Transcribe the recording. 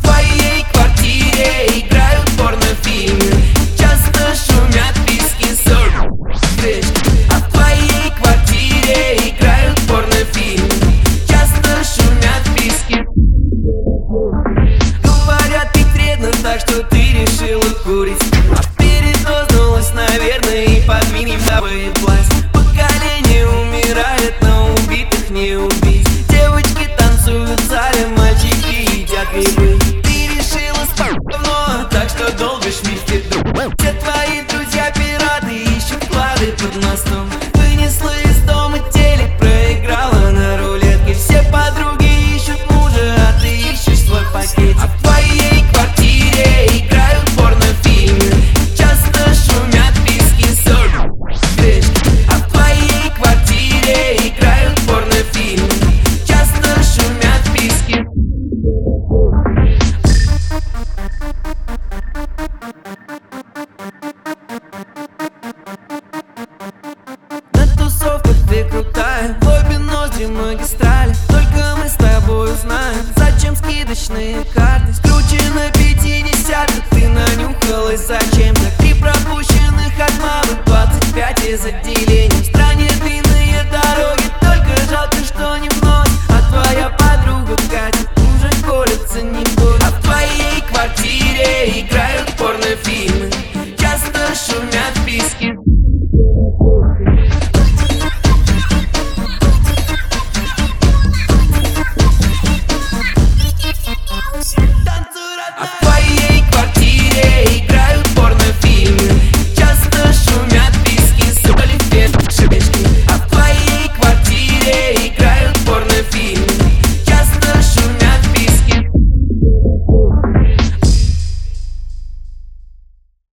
твоей квартире играют порнофильмы, часто шумят виски, сорок. А в твоей квартире играют порнофильмы, часто шумят виски. Говорят, ты вредно, так что ты решила курить, а передознулась, наверное, и подменив новый власть. Поколение умирает, но убитых не убить. Девочки танцуют в зале, мальчики едят грибы. Ты решила спать давно, так что долбишь мифы. Все твои друзья пираты ищут клады под мостом. Вынесла из дома телек, проиграла на рулетке. Все подруги ищут мужа, а ты ищешь свой пакетик. А в твоей квартире играют порнофильмы, часто шумят виски, сорок. А в твоей квартире играют порнофильмы, часто шумят виски. На тусовках ты крутая, в обе ноздри магистрали. Только мы с тобой узнаем, зачем скидочные карты. Скручено 50, ты нанюхалась зачем-то. 3 пропущенных от мамы, 25 из отделений. В стране длинные дороги, только жалко, что не вновь. А твоя подруга Катя уже колется не будет.